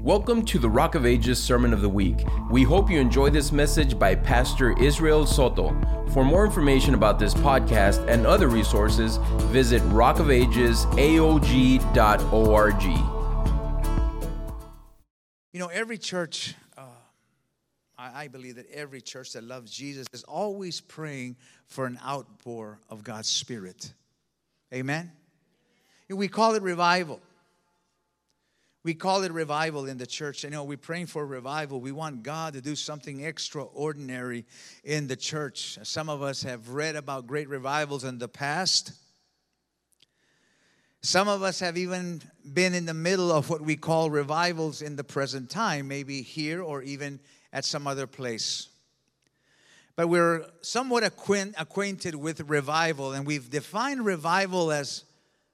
Welcome to the Rock of Ages Sermon of the Week. We hope you enjoy this message by Pastor Israel Soto. For more information about this podcast and other resources, visit rockofagesaog.org. You know, every church, I believe that every church that loves Jesus is always praying for an outpour of God's Spirit. Amen? We call it revival. We call it revival in the church. You know, we're praying for revival. We want God to do something extraordinary in the church. Some of us have read about great revivals in the past. Some of us have even been in the middle of what we call revivals in the present time, maybe here or even at some other place. But we're somewhat acquainted with revival, and we've defined revival as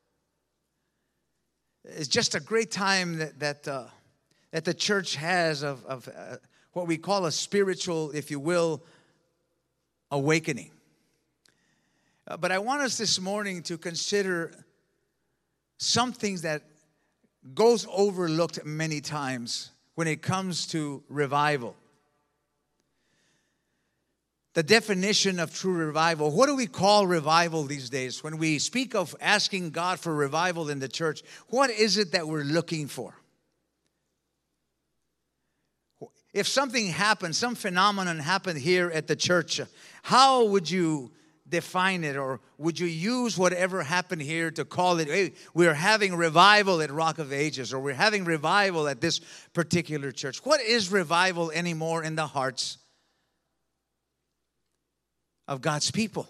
it's just a great time that the church has of what we call a spiritual, if you will, awakening. But I want us this morning to consider some things that goes overlooked many times when it comes to revival. The definition of true revival. What do we call revival these days? When we speak of asking God for revival in the church, what is it that we're looking for? If something happened, some phenomenon happened here at the church, how would you define it? Or would you use whatever happened here to call it, hey, we're having revival at Rock of Ages, or we're having revival at this particular church? What is revival anymore in the hearts of God's people?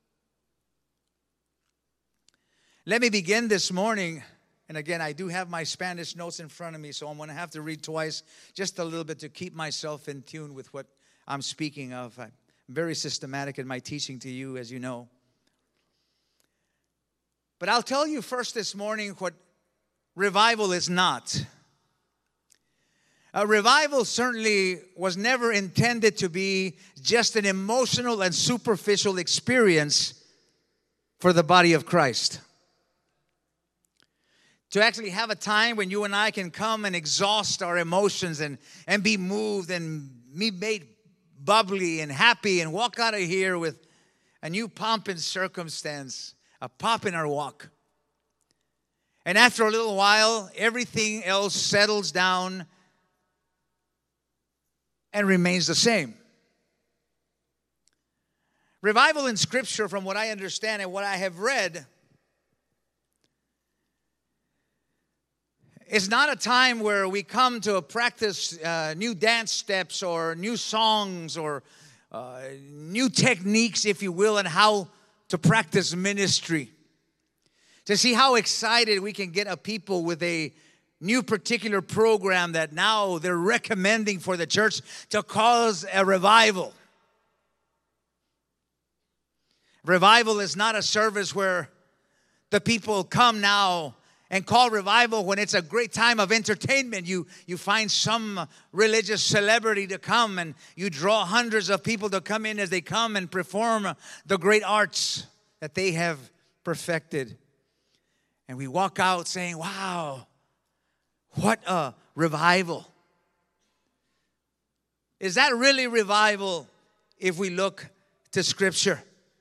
Let me begin this morning, and again, I do have my Spanish notes in front of me, so I'm going to have to read twice, just a little bit to keep myself in tune with what I'm speaking of. I'm very systematic in my teaching to you, as you know. But I'll tell you first this morning what revival is not. A revival certainly was never intended to be just an emotional and superficial experience for the body of Christ. To actually have a time when you and I can come and exhaust our emotions and be moved and be made bubbly and happy and walk out of here with a new pomp and circumstance, a pop in our walk. And after a little while, everything else settles down and remains the same. Revival in Scripture, from what I understand and what I have read, is not a time where we come to practice new dance steps or new songs or new techniques, if you will, on how to practice ministry. To see how excited we can get a people with a new particular program that now they're recommending for the church to cause a revival. Revival is not a service where the people come now and call revival when it's a great time of entertainment. You find some religious celebrity to come and you draw hundreds of people to come in as they come and perform the great arts that they have perfected. And we walk out saying, wow, what a revival. Is that really revival if we look to Scripture?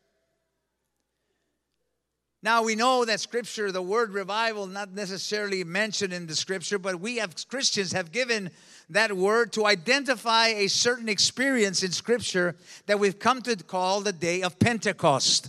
Now we know that Scripture, the word revival, not necessarily mentioned in the Scripture, but we as Christians have given that word to identify a certain experience in Scripture that we've come to call the day of Pentecost.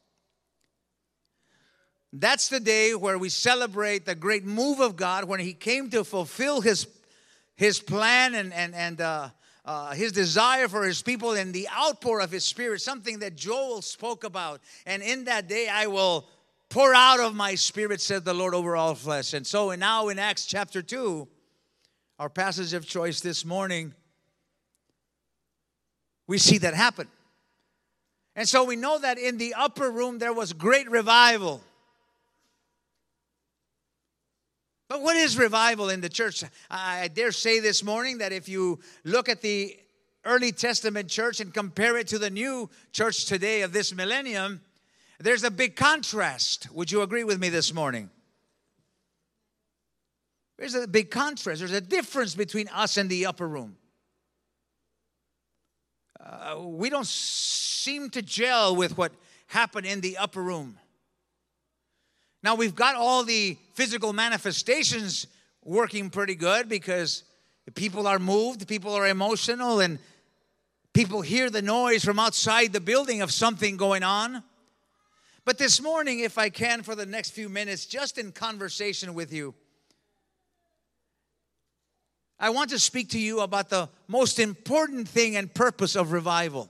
That's the day where we celebrate the great move of God when He came to fulfill His plan and His desire for His people and the outpour of His Spirit, something that Joel spoke about. And in that day I will pour out of my Spirit, said the Lord, over all flesh. And so now in Acts chapter 2, our passage of choice this morning, we see that happen. And so we know that in the upper room there was great revival. But what is revival in the church? I dare say this morning that if you look at the early Testament church and compare it to the new church today of this millennium, there's a big contrast. Would you agree with me this morning? There's a big contrast. There's a difference between us and the upper room. We don't seem to gel with what happened in the upper room. Now, we've got all the physical manifestations working pretty good because people are moved, people are emotional, and people hear the noise from outside the building of something going on. But this morning, if I can, for the next few minutes, just in conversation with you, I want to speak to you about the most important thing and purpose of revival.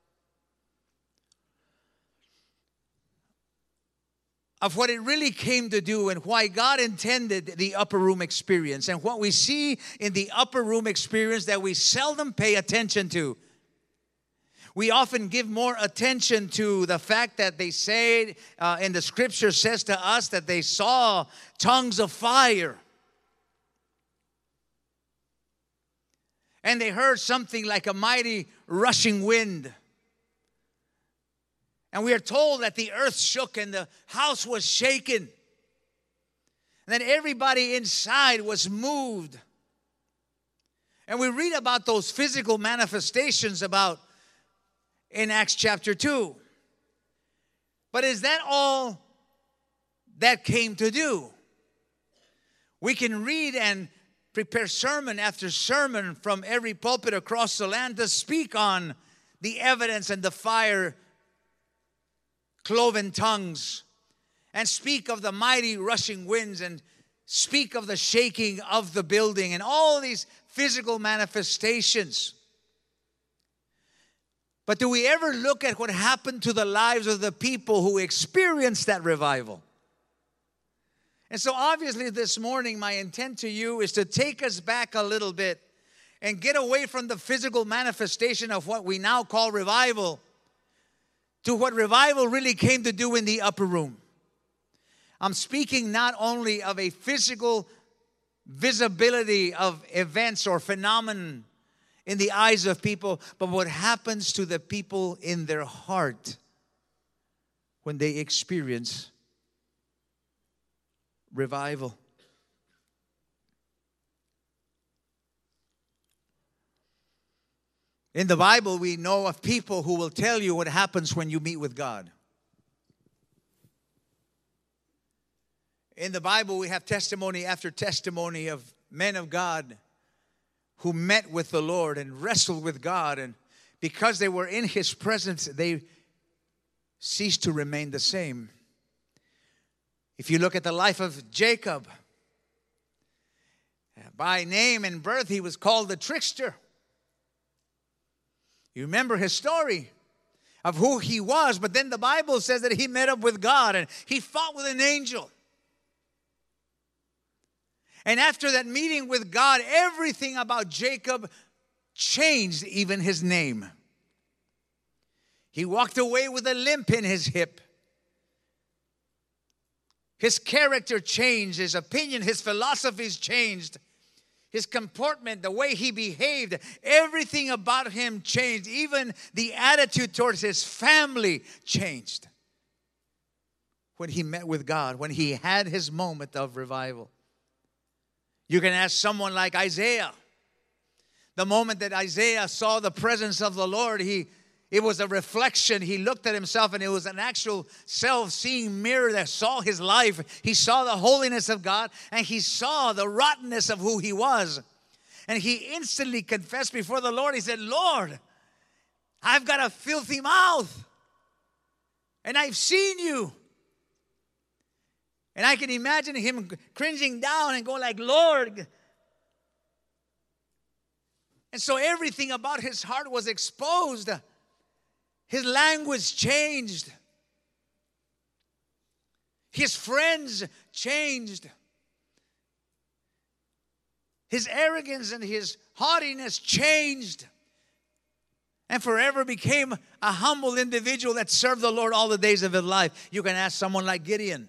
Of what it really came to do and why God intended the upper room experience, and what we see in the upper room experience that we seldom pay attention to. We often give more attention to the fact that they say, in the scripture says to us that they saw tongues of fire. And they heard something like a mighty rushing wind. And we are told that the earth shook and the house was shaken. And that everybody inside was moved. And we read about those physical manifestations in Acts chapter 2. But is that all that came to do? We can read and prepare sermon after sermon from every pulpit across the land to speak on the evidence and the fire, cloven tongues, and speak of the mighty rushing winds, and speak of the shaking of the building, and all these physical manifestations. But do we ever look at what happened to the lives of the people who experienced that revival? And so obviously this morning, my intent to you is to take us back a little bit and get away from the physical manifestation of what we now call revival to what revival really came to do in the upper room. I'm speaking not only of a physical visibility of events or phenomenon in the eyes of people, but what happens to the people in their heart when they experience revival. In the Bible, we know of people who will tell you what happens when you meet with God. In the Bible, we have testimony after testimony of men of God who met with the Lord and wrestled with God. And because they were in His presence, they ceased to remain the same. If you look at the life of Jacob, by name and birth, he was called the trickster. You remember his story of who he was, but then the Bible says that he met up with God and he fought with an angel. And after that meeting with God, everything about Jacob changed, even his name. He walked away with a limp in his hip. His character changed, his opinion, his philosophies changed. His comportment, the way he behaved, everything about him changed. Even the attitude towards his family changed when he met with God, when he had his moment of revival. You can ask someone like Isaiah. The moment that Isaiah saw the presence of the Lord, it was a reflection. He looked at himself and it was an actual self-seeing mirror that saw his life. He saw the holiness of God and he saw the rottenness of who he was. And he instantly confessed before the Lord. He said, Lord, I've got a filthy mouth and I've seen you. And I can imagine him cringing down and going like, Lord. And so everything about his heart was exposed. His language changed. His friends changed. His arrogance and his haughtiness changed. And forever became a humble individual that served the Lord all the days of his life. You can ask someone like Gideon.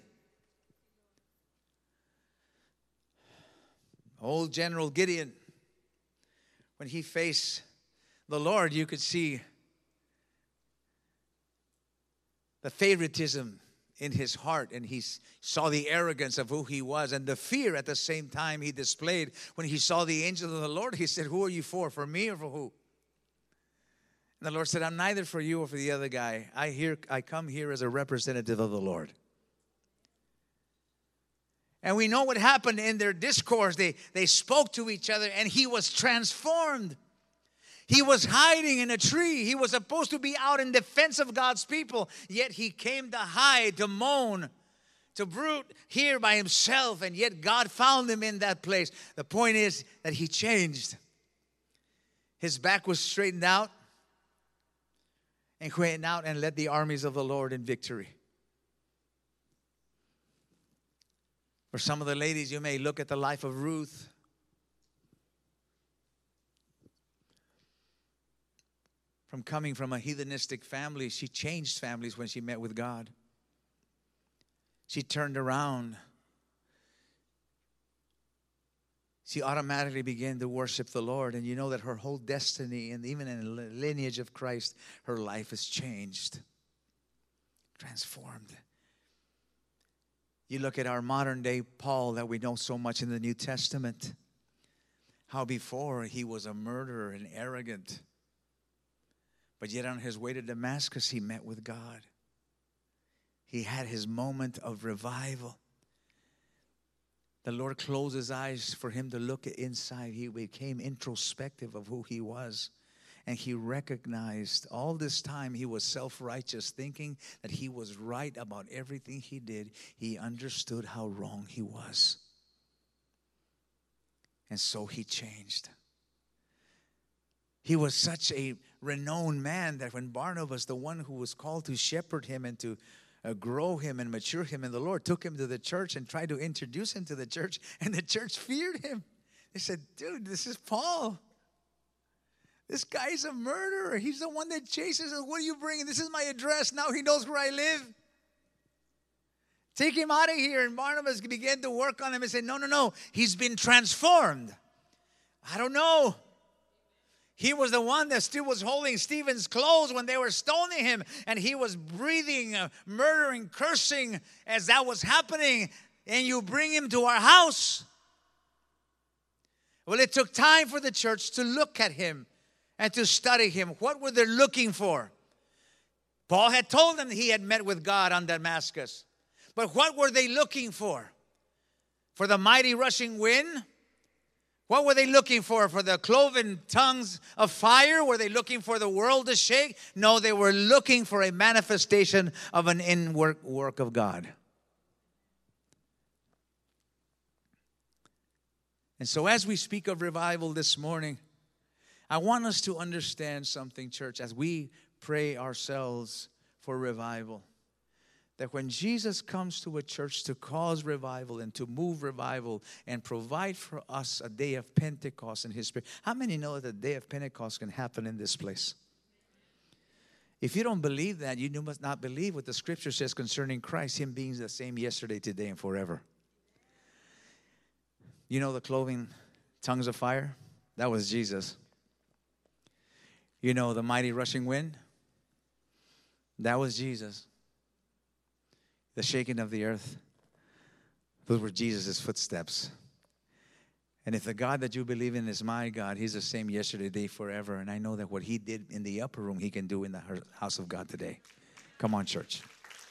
Old General Gideon. When he faced the Lord, you could see the favoritism in his heart, and he saw the arrogance of who he was and the fear at the same time he displayed when he saw the angel of the Lord. He said, "Who are you for me or for who?" And the Lord said, "I'm neither for you or for the other guy. I come here as a representative of the Lord." And we know what happened in their discourse. They spoke to each other, and he was transformed. He was hiding in a tree. He was supposed to be out in defense of God's people, yet he came to hide, to moan, to brood here by himself, and yet God found him in that place. The point is that he changed. His back was straightened out, and went out and led the armies of the Lord in victory. For some of the ladies, you may look at the life of Ruth. From coming from a heathenistic family, she changed families when she met with God. She turned around. She automatically began to worship the Lord. And you know that her whole destiny, and even in the lineage of Christ, her life is changed, transformed. You look at our modern day Paul that we know so much in the New Testament. How before he was a murderer and arrogant. But yet on his way to Damascus, he met with God. He had his moment of revival. The Lord closed his eyes for him to look inside. He became introspective of who he was. And he recognized all this time he was self-righteous, thinking that he was right about everything he did. He understood how wrong he was. And so he changed. He was such a renowned man that when Barnabas, the one who was called to shepherd him and to grow him and mature him in the Lord, took him to the church and tried to introduce him to the church, and the church feared him. They said, "Dude, this is Paul. This guy's a murderer. He's the one that chases us. What are you bringing? This is my address. Now he knows where I live. Take him out of here." And Barnabas began to work on him and said, No. He's been transformed. I don't know. He was the one that still was holding Stephen's clothes when they were stoning him. And he was breathing, murdering, cursing as that was happening. And you bring him to our house. Well, it took time for the church to look at him and to study him. What were they looking for? Paul had told them he had met with God on Damascus. But what were they looking for? For the mighty rushing wind? What were they looking for? For the cloven tongues of fire? Were they looking for the world to shake? No, they were looking for a manifestation of an inward work of God. And so as we speak of revival this morning, I want us to understand something, church, as we pray ourselves for revival. That when Jesus comes to a church to cause revival and to move revival and provide for us a day of Pentecost in His Spirit. How many know that the day of Pentecost can happen in this place? If you don't believe that, you must not believe what the Scripture says concerning Christ, Him being the same yesterday, today, and forever. You know the cloven tongues of fire? That was Jesus. You know the mighty rushing wind? That was Jesus. The shaking of the earth, those were Jesus' footsteps. And if the God that you believe in is my God, He's the same yesterday, today, forever. And I know that what He did in the upper room, He can do in the house of God today. Come on, church.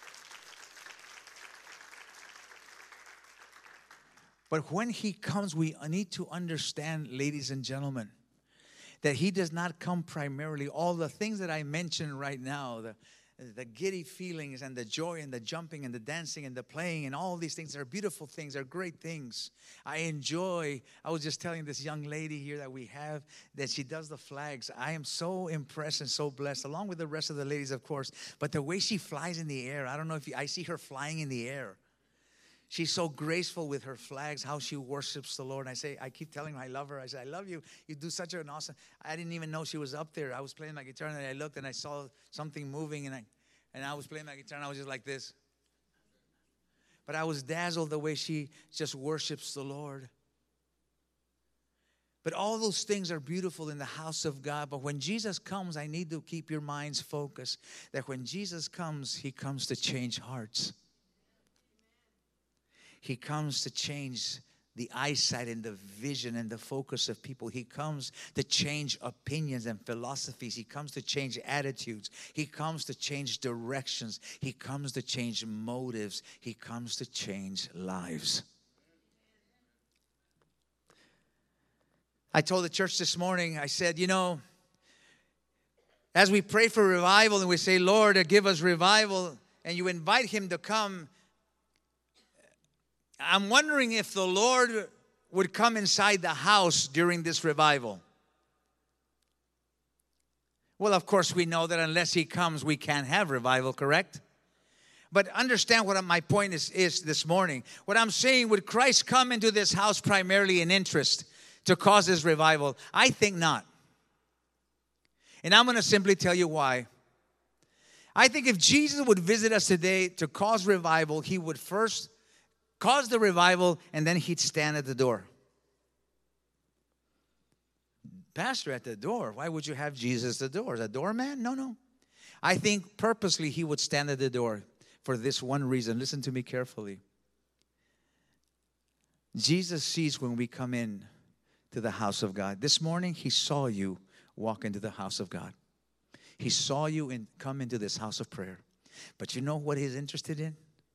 But when He comes, we need to understand, ladies and gentlemen, that He does not come primarily, all the things that I mentioned right now, the giddy feelings and the joy and the jumping and the dancing and the playing and all these things are beautiful things, are great things. I was just telling this young lady here that we have that she does the flags. I am so impressed and so blessed, along with the rest of the ladies, of course. But the way she flies in the air, I don't know if I see her flying in the air. She's so graceful with her flags, how she worships the Lord. And I keep telling her I love her. I say, I love you. You do such an awesome. I didn't even know she was up there. I was playing my guitar and I looked and I saw something moving and I was playing my guitar and I was just like this. But I was dazzled the way she just worships the Lord. But all those things are beautiful in the house of God. But when Jesus comes, I need to keep your minds focused that when Jesus comes, He comes to change hearts. He comes to change the eyesight and the vision and the focus of people. He comes to change opinions and philosophies. He comes to change attitudes. He comes to change directions. He comes to change motives. He comes to change lives. I told the church this morning, I said, as we pray for revival and we say, Lord, give us revival, and you invite him to come, I'm wondering if the Lord would come inside the house during this revival. Well, of course, we know that unless he comes, we can't have revival, correct? But understand what my point is this morning. What I'm saying, would Christ come into this house primarily in interest to cause this revival? I think not. And I'm going to simply tell you why. I think if Jesus would visit us today to cause revival, he would first cause the revival, and then he'd stand at the door. Pastor, at the door? Why would you have Jesus at the door? Is a doorman? No. I think purposely he would stand at the door for this one reason. Listen to me carefully. Jesus sees when we come in to the house of God. This morning, he saw you walk into the house of God. He saw you come into this house of prayer. But you know what he's interested in?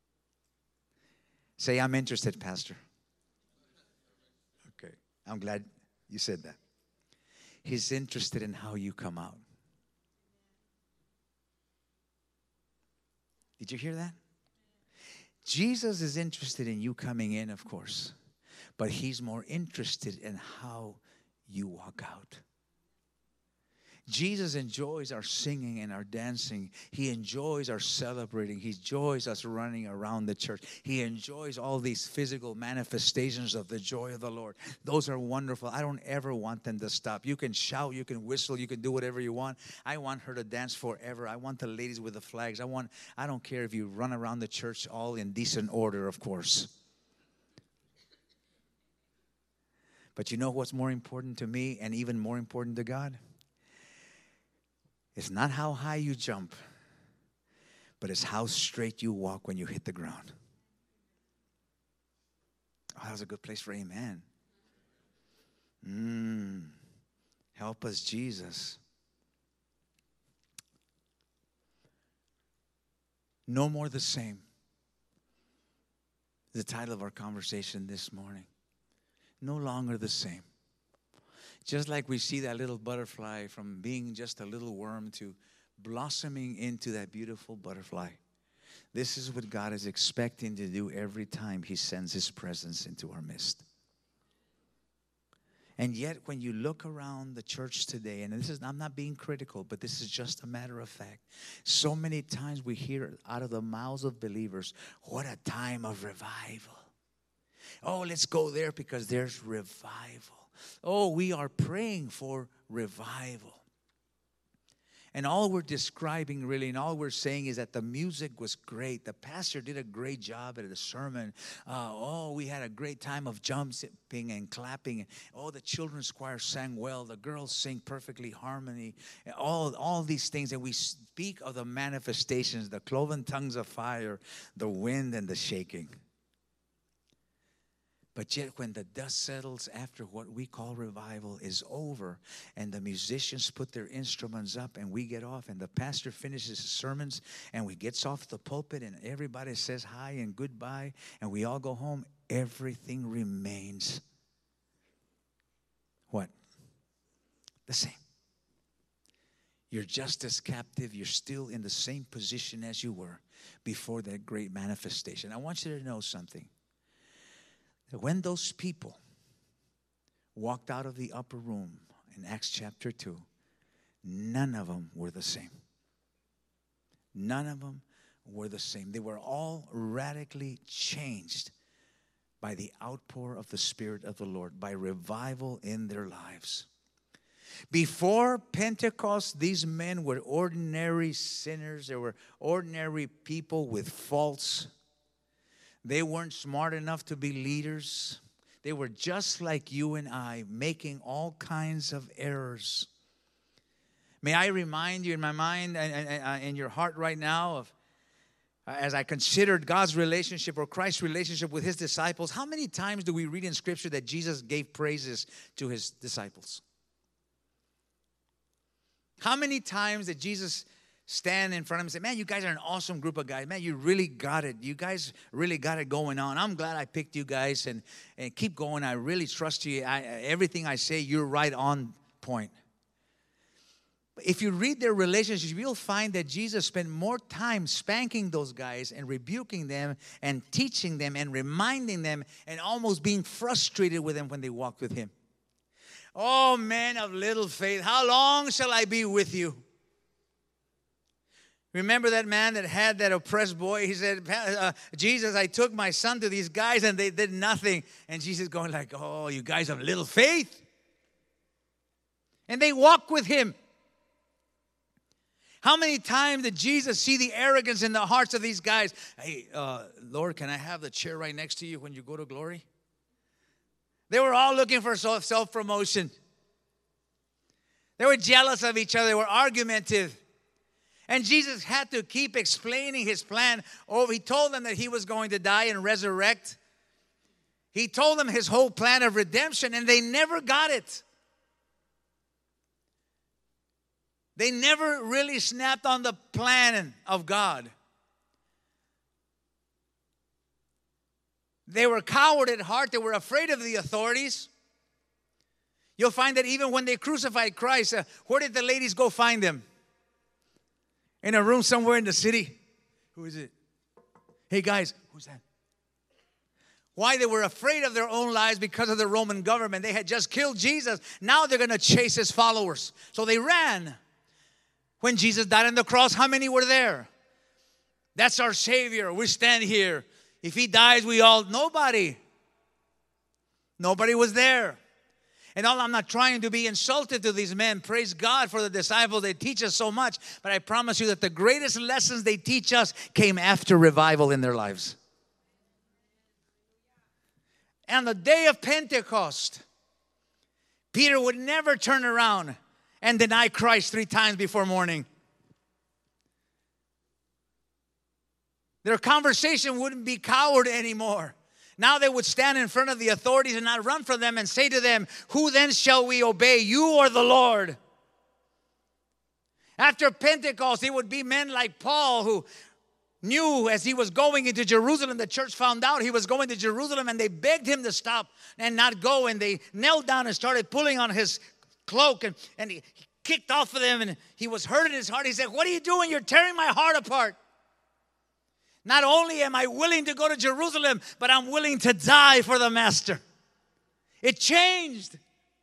Say, I'm interested, Pastor. Okay, I'm glad you said that. He's interested in how you come out. Did you hear that? Jesus is interested in you coming in, of course, but he's more interested in how you walk out. Jesus enjoys our singing and our dancing. He enjoys our celebrating. He enjoys us running around the church. He enjoys all these physical manifestations of the joy of the Lord. Those are wonderful. I don't ever want them to stop. You can shout, you can whistle, you can do whatever you want. I want her to dance forever. I want the ladies with the flags. I don't care if you run around the church all in decent order, of course. But you know what's more important to me and even more important to God? It's not how high you jump, but it's how straight you walk when you hit the ground. Oh, that was a good place for amen. Help us, Jesus. No more the same. The title of our conversation this morning. No longer the same. Just like we see that little butterfly from being just a little worm to blossoming into that beautiful butterfly. This is what God is expecting to do every time he sends his presence into our midst. And yet when you look around the church today, and I'm not being critical, but this is just a matter of fact. So many times we hear out of the mouths of believers, what a time of revival. Oh, let's go there because there's revival. Oh, we are praying for revival. And all we're describing really, and all we're saying is that the music was great. The pastor did a great job at the sermon. We had a great time of jumping and clapping. Oh, the children's choir sang well. The girls sing perfectly harmony. All these things. And we speak of the manifestations, the cloven tongues of fire, the wind and the shaking. But yet when the dust settles after what we call revival is over and the musicians put their instruments up and we get off and the pastor finishes his sermons and we gets off the pulpit and everybody says hi and goodbye and we all go home, everything remains what? The same. You're just as captive. You're still in the same position as you were before that great manifestation. I want you to know something. That when those people walked out of the upper room in Acts chapter 2, none of them were the same. None of them were the same. They were all radically changed by the outpour of the Spirit of the Lord, by revival in their lives. Before Pentecost, these men were ordinary sinners. They were ordinary people with faults. They weren't smart enough to be leaders. They were just like you and I, making all kinds of errors. May I remind you in my mind and in your heart right now of as I considered God's relationship or Christ's relationship with his disciples, how many times do we read in Scripture that Jesus gave praises to his disciples? How many times did Jesus stand in front of him and say, man, you guys are an awesome group of guys. Man, you really got it. You guys really got it going on. I'm glad I picked you guys, and keep going. I really trust you. Everything I say, you're right on point. If you read their relationships, you'll find that Jesus spent more time spanking those guys and rebuking them and teaching them and reminding them and almost being frustrated with them when they walked with him. Oh, man of little faith, how long shall I be with you? Remember that man that had that oppressed boy? He said, Jesus, I took my son to these guys and they did nothing. And Jesus going like, oh, you guys have little faith. And they walk with him. How many times did Jesus see the arrogance in the hearts of these guys? Hey, Lord, can I have the chair right next to you when you go to glory? They were all looking for self-promotion. They were jealous of each other. They were argumentative. And Jesus had to keep explaining his plan. Oh, he told them that he was going to die and resurrect. He told them his whole plan of redemption, and they never got it. They never really snapped on the plan of God. They were coward at heart. They were afraid of the authorities. You'll find that even when they crucified Christ, where did the ladies go find him? In a room somewhere in the city. Who is it? Hey guys, who's that? Why? They were afraid of their own lives because of the Roman government. They had just killed Jesus. Now they're going to chase his followers. So they ran. When Jesus died on the cross, how many were there? That's our Savior. We stand here. If he dies, nobody. Nobody was there. And I'm not trying to be insulted to these men. Praise God for the disciples. They teach us so much. But I promise you that the greatest lessons they teach us came after revival in their lives. And the day of Pentecost, Peter would never turn around and deny Christ 3 times before morning. Their conversation wouldn't be coward anymore. Now they would stand in front of the authorities and not run from them and say to them, who then shall we obey, you or the Lord? After Pentecost, it would be men like Paul who knew as he was going into Jerusalem, the church found out he was going to Jerusalem, and they begged him to stop and not go. And they knelt down and started pulling on his cloak, and he kicked off of them, and he was hurt in his heart. He said, what are you doing? You're tearing my heart apart. Not only am I willing to go to Jerusalem, but I'm willing to die for the Master. It changed.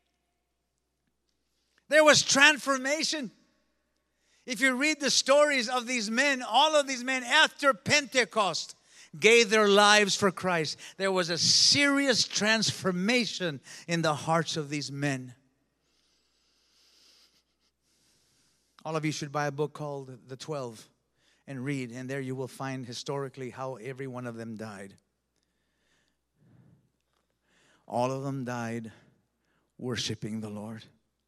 There was transformation. If you read the stories of these men, all of these men after Pentecost gave their lives for Christ. There was a serious transformation in the hearts of these men. All of you should buy a book called The 12 and read, and there you will find historically how every one of them died. All of them died worshiping the Lord.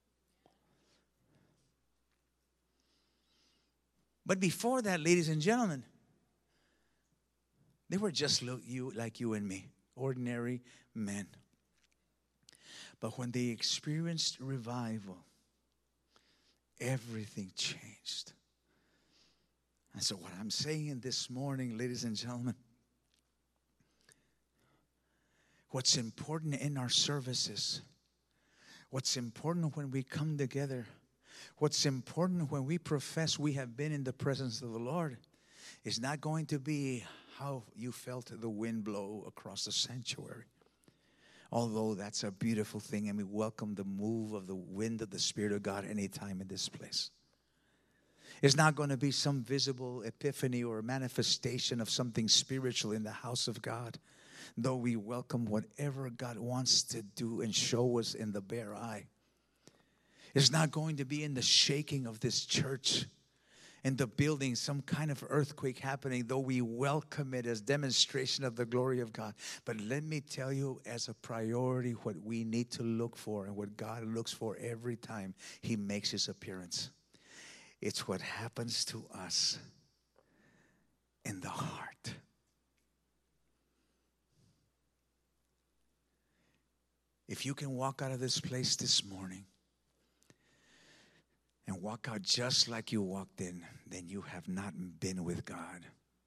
But before that, ladies and gentlemen, they were just like you and me, ordinary men. But when they experienced revival, everything changed. And so what I'm saying this morning, ladies and gentlemen, what's important in our services, what's important when we come together, what's important when we profess we have been in the presence of the Lord is not going to be how you felt the wind blow across the sanctuary. Although that's a beautiful thing, and we welcome the move of the wind of the Spirit of God anytime in this place. It's not going to be some visible epiphany or manifestation of something spiritual in the house of God. Though we welcome whatever God wants to do and show us in the bare eye. It's not going to be in the shaking of this church, in the building, some kind of earthquake happening, though we welcome it as demonstration of the glory of God. But let me tell you, as a priority, what we need to look for and what God looks for every time He makes His appearance. It's what happens to us in the heart. If you can walk out of this place this morning and walk out just like you walked in, then you have not been with God.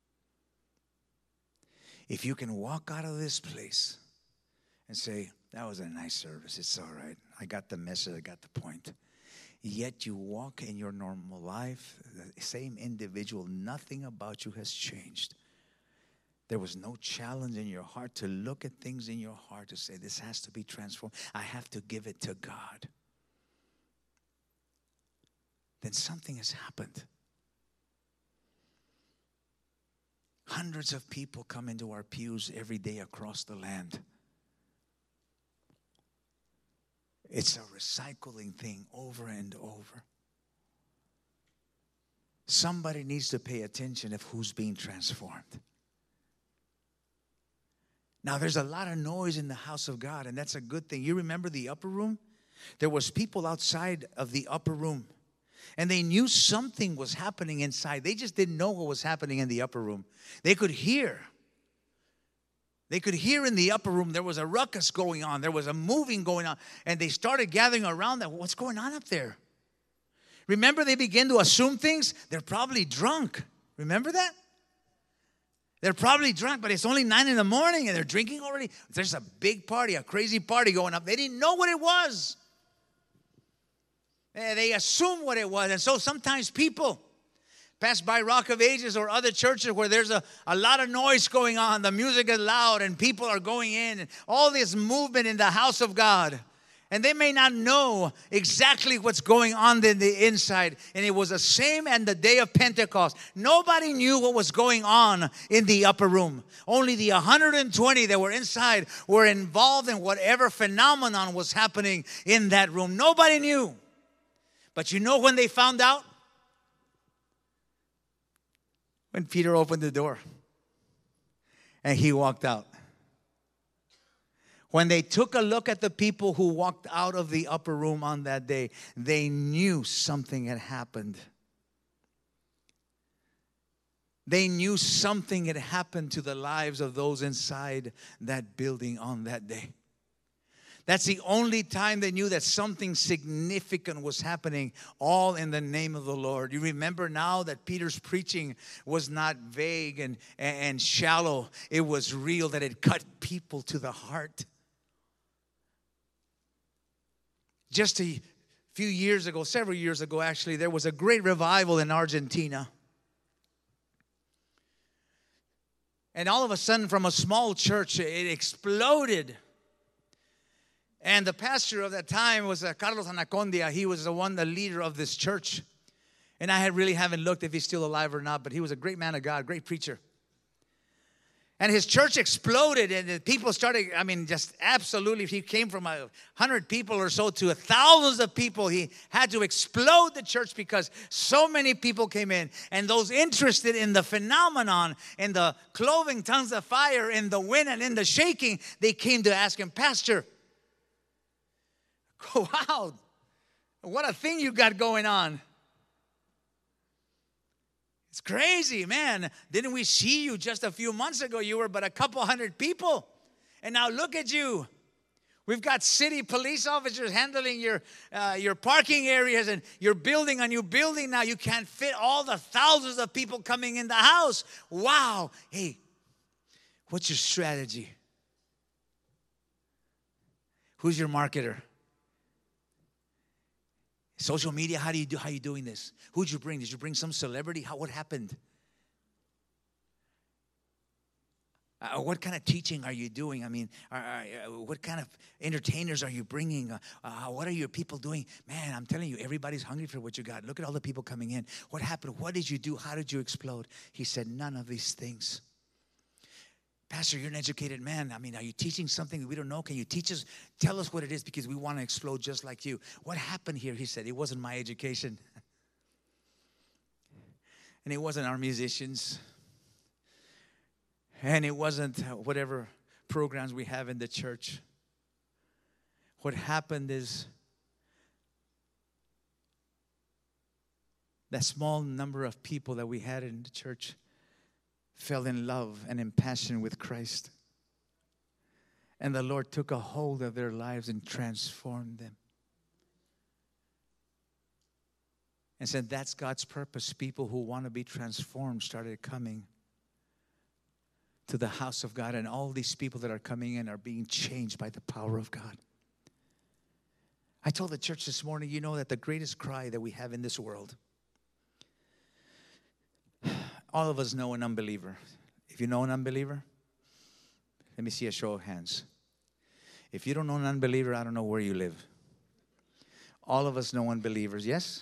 If you can walk out of this place and say, that was a nice service, it's all right, I got the message, I got the point. Yet you walk in your normal life, the same individual, nothing about you has changed. There was no challenge in your heart to look at things in your heart to say, this has to be transformed. I have to give it to God. Then something has happened. Hundreds of people come into our pews every day across the land. It's a recycling thing over and over. Somebody needs to pay attention of who's being transformed. Now, there's a lot of noise in the house of God, and that's a good thing. You remember the upper room? There was people outside of the upper room, and they knew something was happening inside. They just didn't know what was happening in the upper room. They could hear. They could hear in the upper room there was a ruckus going on. There was a moving going on, and they started gathering around that. What's going on up there? Remember, they began to assume things? They're probably drunk. Remember that? They're probably drunk, but it's only 9 in the morning and they're drinking already. There's a big party, a crazy party going up. They didn't know what it was. They assumed what it was. And so sometimes people pass by Rock of Ages or other churches where there's a lot of noise going on. The music is loud and people are going in. And all this movement in the house of God. And they may not know exactly what's going on in the inside. And it was the same on the day of Pentecost. Nobody knew what was going on in the upper room. Only the 120 that were inside were involved in whatever phenomenon was happening in that room. Nobody knew. But you know when they found out? When Peter opened the door and he walked out. When they took a look at the people who walked out of the upper room on that day, they knew something had happened. They knew something had happened to the lives of those inside that building on that day. That's the only time they knew that something significant was happening, all in the name of the Lord. You remember now that Peter's preaching was not vague and shallow. It was real, that it cut people to the heart. Just a few years ago, several years ago actually, there was a great revival in Argentina. And all of a sudden, from a small church, it exploded. And the pastor of that time was Carlos Anacondia. He was the leader of this church. And I haven't looked if he's still alive or not, but he was a great man of God, great preacher. And his church exploded, and the people started, just absolutely, he came from 100 people or so to thousands of people. He had to explode the church because so many people came in. And those interested in the phenomenon, in the cloven tongues of fire, in the wind and in the shaking, they came to ask him, Pastor, wow, what a thing you got going on. It's crazy, man. Didn't we see you just a few months ago? You were but a couple hundred people. And now look at you. We've got city police officers handling your parking areas, and you're building a new building now. You can't fit all the thousands of people coming in the house. Wow. Hey, what's your strategy? Who's your marketer? Social media, how are you doing this? Who'd you bring? Did you bring some celebrity? What happened? What kind of teaching are you doing? What kind of entertainers are you bringing? What are your people doing? Man, I'm telling you, everybody's hungry for what you got. Look at all the people coming in. What happened? What did you do? How did you explode? He said, none of these things. Pastor, you're an educated man. Are you teaching something we don't know? Can you teach us? Tell us what it is, because we want to explode just like you. What happened here? He said, it wasn't my education. And it wasn't our musicians. And it wasn't whatever programs we have in the church. What happened is that small number of people that we had in the church fell in love and in passion with Christ. And the Lord took a hold of their lives and transformed them. And said, that's God's purpose. People who want to be transformed started coming to the house of God. And all these people that are coming in are being changed by the power of God. I told the church this morning, you know that the greatest cry that we have in this world, all of us know an unbeliever. If you know an unbeliever, let me see a show of hands. If you don't know an unbeliever, I don't know where you live. All of us know unbelievers, yes?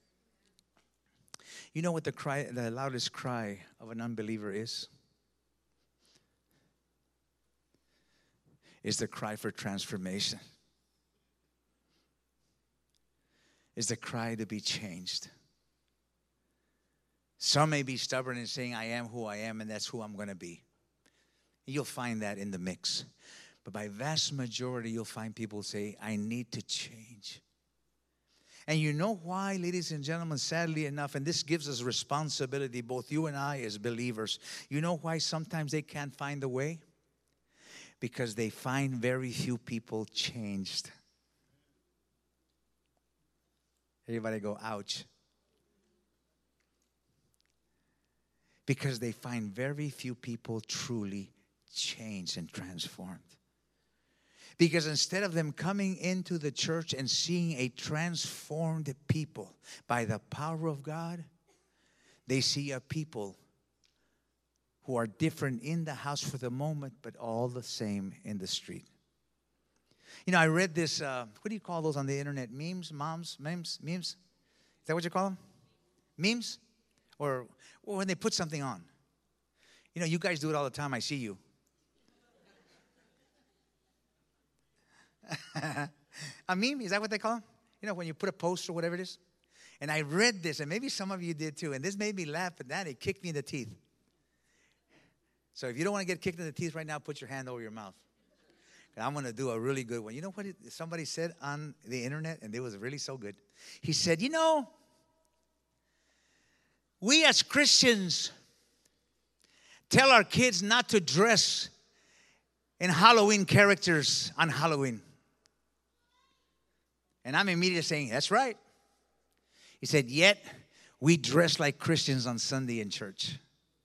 You know what the loudest cry of an unbeliever is? It's the cry for transformation. It's the cry to be changed. Some may be stubborn in saying, I am who I am, and that's who I'm going to be. You'll find that in the mix. But by vast majority, you'll find people say, I need to change. And you know why, ladies and gentlemen, sadly enough, and this gives us responsibility, both you and I as believers. You know why sometimes they can't find the way? Because they find very few people changed. Everybody go, ouch. Because they find very few people truly changed and transformed. Because instead of them coming into the church and seeing a transformed people by the power of God, they see a people who are different in the house for the moment, but all the same in the street. You know, I read this, what do you call those on the internet? Memes? Memes? Is that what you call them? Memes? Or when they put something on. You know, you guys do it all the time. I see you. A meme, is that what they call them? You know, when you put a post or whatever it is. And I read this, and maybe some of you did too, and this made me laugh, but that it kicked me in the teeth. So if you don't want to get kicked in the teeth right now, put your hand over your mouth. And I'm going to do a really good one. You know what somebody said on the internet, and it was really so good. He said, you know, we as Christians tell our kids not to dress in Halloween characters on Halloween. And I'm immediately saying, that's right. He said, yet we dress like Christians on Sunday in church.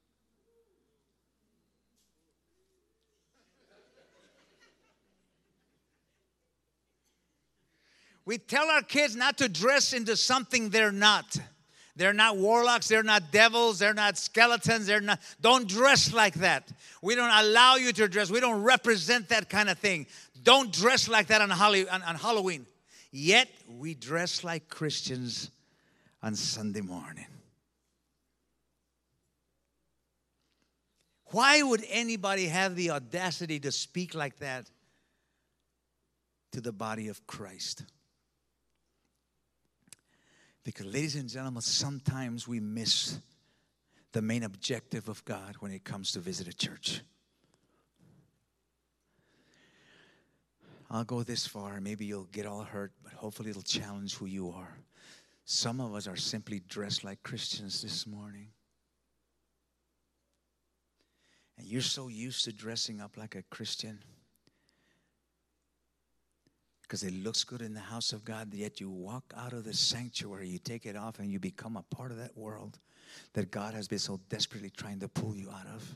We tell our kids not to dress into something they're not. They're not warlocks, they're not devils, they're not skeletons, don't dress like that. We don't allow you to dress. We don't represent that kind of thing. Don't dress like that on Halloween. Yet we dress like Christians on Sunday morning. Why would anybody have the audacity to speak like that to the body of Christ? Because, ladies and gentlemen, sometimes we miss the main objective of God when it comes to visit a church. I'll go this far. Maybe you'll get all hurt, but hopefully it'll challenge who you are. Some of us are simply dressed like Christians this morning. And you're so used to dressing up like a Christian because it looks good in the house of God, yet you walk out of the sanctuary, you take it off, and you become a part of that world that God has been so desperately trying to pull you out of.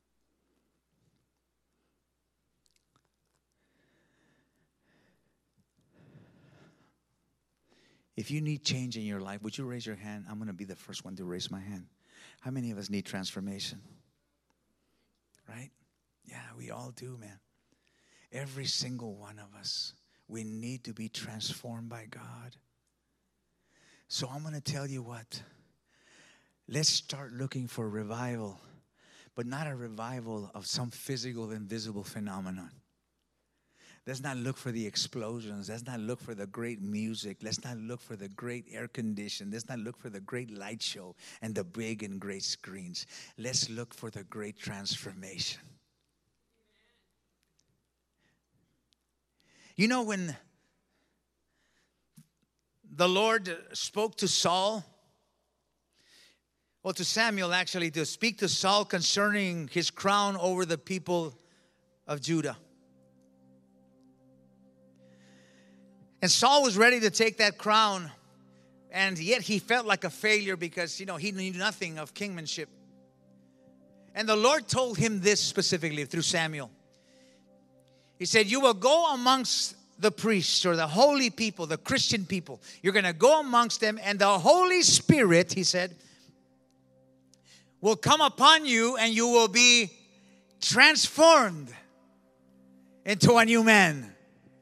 If you need change in your life, would you raise your hand? I'm going to be the first one to raise my hand. How many of us need transformation? Right? Yeah, we all do, man. Every single one of us. We need to be transformed by God. So I'm going to tell you what. Let's start looking for revival, but not a revival of some physical, invisible phenomenon. Let's not look for the explosions. Let's not look for the great music. Let's not look for the great air condition. Let's not look for the great light show and the big and great screens. Let's look for the great transformation. You know, when the Lord spoke to Saul, Well, to Samuel, actually, to speak to Saul concerning his crown over the people of Judah. And Saul was ready to take that crown, and yet he felt like a failure because, he knew nothing of kingmanship. And the Lord told him this specifically through Samuel. He said, you will go amongst the priests or the holy people, the Christian people. You're going to go amongst them, and the Holy Spirit, he said, will come upon you, and you will be transformed into a new man.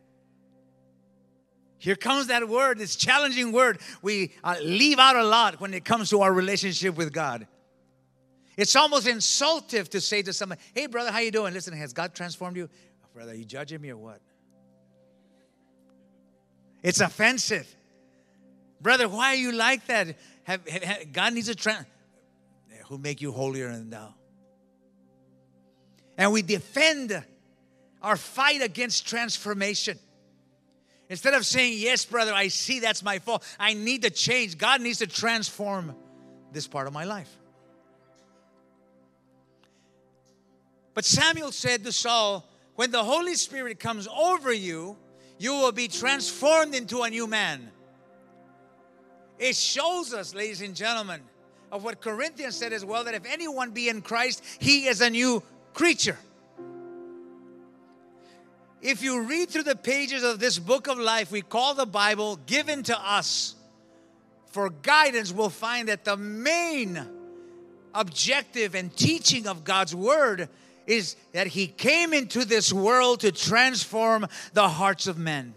Here comes that word, this challenging word we leave out a lot when it comes to our relationship with God. It's almost insultive to say to somebody, hey, brother, how you doing? Listen, has God transformed you? Oh, brother, are you judging me or what? It's offensive. Brother, why are you like that? God needs a who make you holier than thou. And we defend our fight against transformation. Instead of saying, yes, brother, I see that's my fault. I need to change. God needs to transform this part of my life. But Samuel said to Saul, when the Holy Spirit comes over you, you will be transformed into a new man. It shows us, ladies and gentlemen, of what Corinthians said as well, that if anyone be in Christ, he is a new creature. If you read through the pages of this book of life we call the Bible, given to us for guidance, we'll find that the main objective and teaching of God's Word is that He came into this world to transform the hearts of men.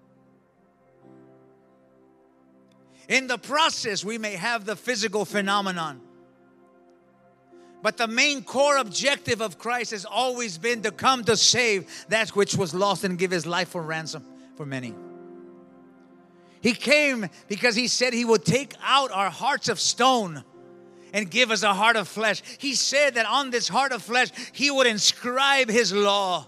In the process, we may have the physical phenomenon. But the main core objective of Christ has always been to come to save that which was lost and give His life for ransom for many. He came because He said He would take out our hearts of stone and give us a heart of flesh. He said that on this heart of flesh, He would inscribe His law.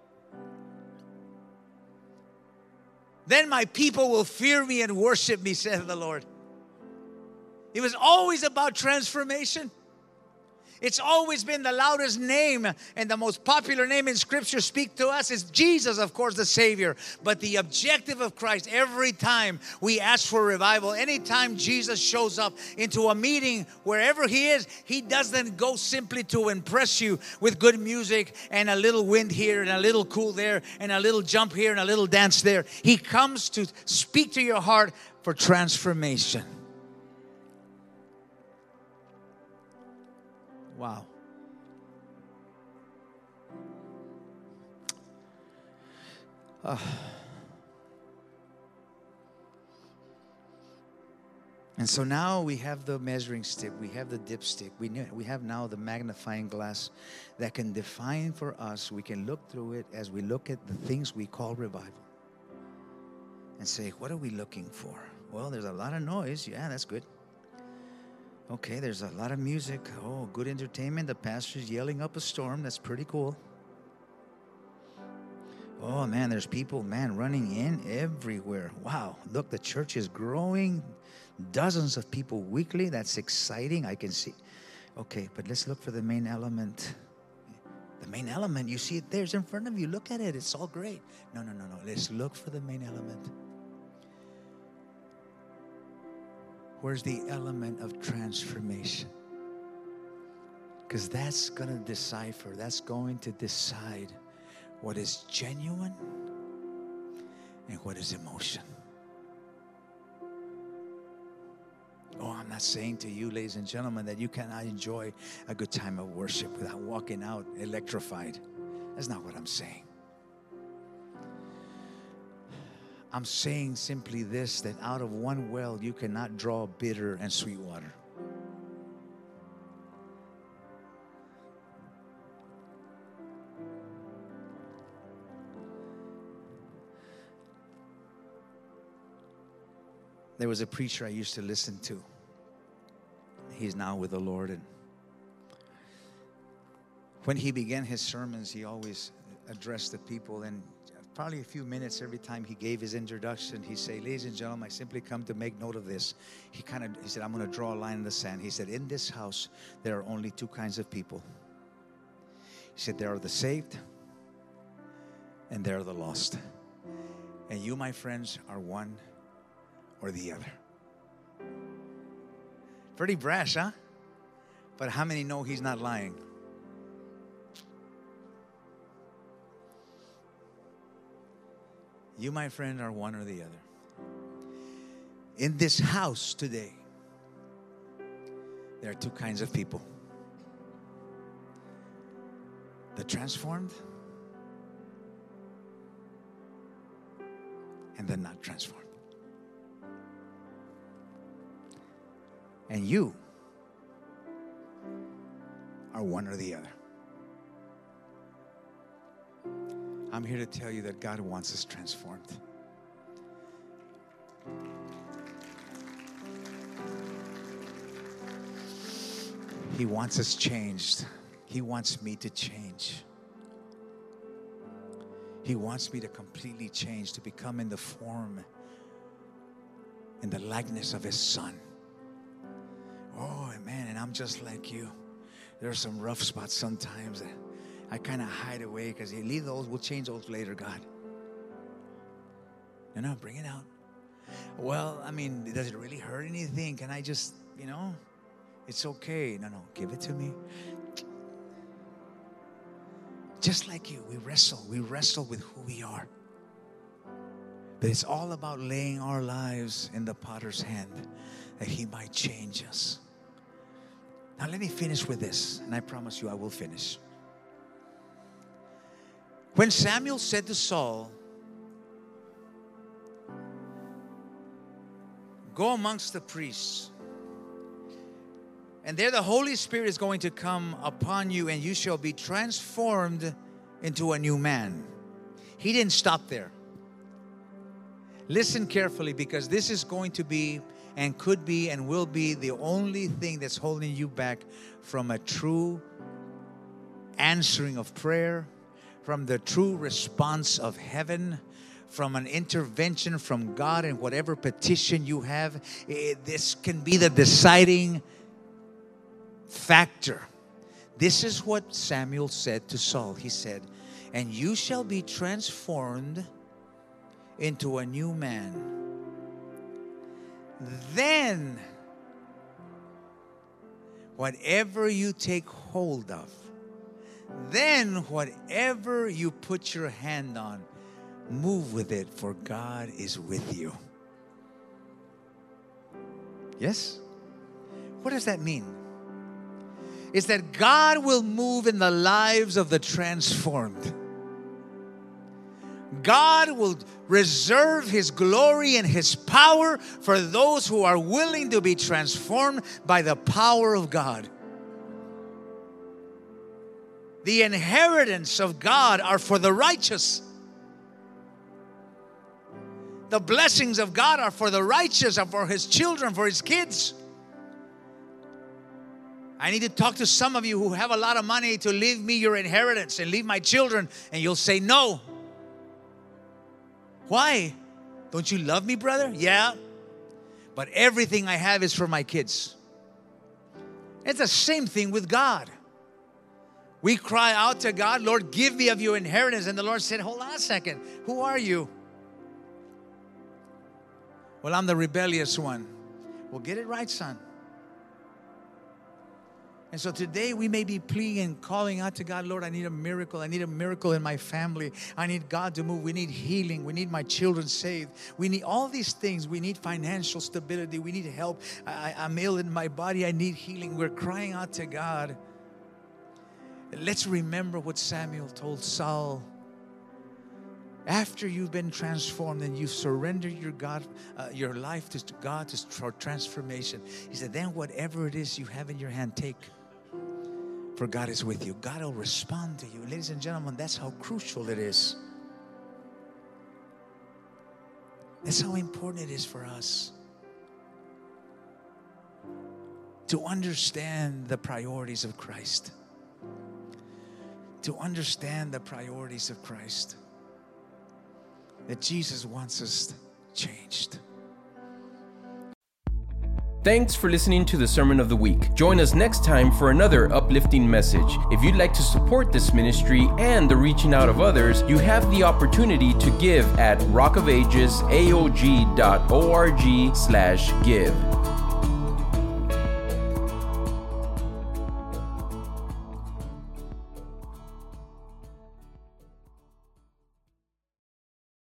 Then my people will fear me and worship me, saith the Lord. It was always about transformation. It's always been the loudest name and the most popular name in Scripture speak to us is Jesus, of course, the Savior. But the objective of Christ, every time we ask for revival, anytime Jesus shows up into a meeting, wherever He is, He doesn't go simply to impress you with good music and a little wind here and a little cool there and a little jump here and a little dance there. He comes to speak to your heart for transformation. Wow. And so now we have the measuring stick, we have the dipstick, we have now the magnifying glass that can define for us. We can look through it as we look at the things we call revival and say, what are we looking for? Well, there's a lot of noise. Yeah, that's good. Okay, there's a lot of music. Oh, good entertainment. The pastor's yelling up a storm. That's pretty cool. Oh, man, there's people, running in everywhere. Wow, look, the church is growing. Dozens of people weekly. That's exciting. I can see. Okay, but let's look for the main element. The main element, you see it there's in front of you. Look at it. It's all great. No. Let's look for the main element. Where's the element of transformation? Because that's going to decipher, that's going to decide what is genuine and what is emotion. Oh, I'm not saying to you, ladies and gentlemen, that you cannot enjoy a good time of worship without walking out electrified. That's not what I'm saying. I'm saying simply this, that out of one well you cannot draw bitter and sweet water. There was a preacher I used to listen to. He's now with the Lord. And when he began his sermons, he always addressed the people and probably a few minutes every time he gave his introduction. He'd say, ladies and gentlemen, I simply come to make note of this. He said, I'm going to draw a line in the sand. He said, in this house, there are only two kinds of people. He said, there are the saved and there are the lost. And you, my friends, are one or the other. Pretty brash, huh? But how many know he's not lying? You, my friend, are one or the other. In this house today, there are two kinds of people. The transformed and the not transformed. And you are one or the other. I'm here to tell you that God wants us transformed. He wants us changed. He wants me to change. He wants me to completely change, to become in the form, in the likeness of His Son. Oh, man, and I'm just like you. There are some rough spots sometimes that I kind of hide away because you leave those, we'll change those later, God. No, bring it out. Well, I mean, does it really hurt anything? Can I just, it's okay. No, give it to me. Just like you, we wrestle with who we are. But it's all about laying our lives in the potter's hand that He might change us. Now let me finish with this, and I promise you I will finish. When Samuel said to Saul, go amongst the priests, and there the Holy Spirit is going to come upon you, and you shall be transformed into a new man. He didn't stop there. Listen carefully, because this is going to be and could be and will be the only thing that's holding you back from a true answering of prayer, from the true response of heaven, from an intervention from God in whatever petition you have. This can be the deciding factor. This is what Samuel said to Saul. He said, and you shall be transformed into a new man. Then, whatever you take hold of, then whatever you put your hand on, move with it, for God is with you. Yes? What does that mean? It's that God will move in the lives of the transformed. God will reserve His glory and His power for those who are willing to be transformed by the power of God. The inheritance of God are for the righteous. The blessings of God are for the righteous, are for His children, for His kids. I need to talk to some of you who have a lot of money to leave me your inheritance and leave my children, and you'll say no. Why? Don't you love me, brother? Yeah. But everything I have is for my kids. It's the same thing with God. We cry out to God, Lord, give me of your inheritance. And the Lord said, hold on a second. Who are you? Well, I'm the rebellious one. Well, get it right, son. And so today we may be pleading and calling out to God, Lord, I need a miracle. I need a miracle in my family. I need God to move. We need healing. We need my children saved. We need all these things. We need financial stability. We need help. I'm ill in my body. I need healing. We're crying out to God. Let's remember what Samuel told Saul. After you've been transformed and you've surrendered your life to God for transformation, he said, then whatever it is you have in your hand, take. For God is with you. God will respond to you. Ladies and gentlemen, that's how crucial it is. That's how important it is for us to understand the priorities of Christ. To understand the priorities of Christ. that Jesus wants us changed. Thanks for listening to the Sermon of the Week. Join us next time for another uplifting message. If you'd like to support this ministry and the reaching out of others, you have the opportunity to give at rockofagesaog.org/give.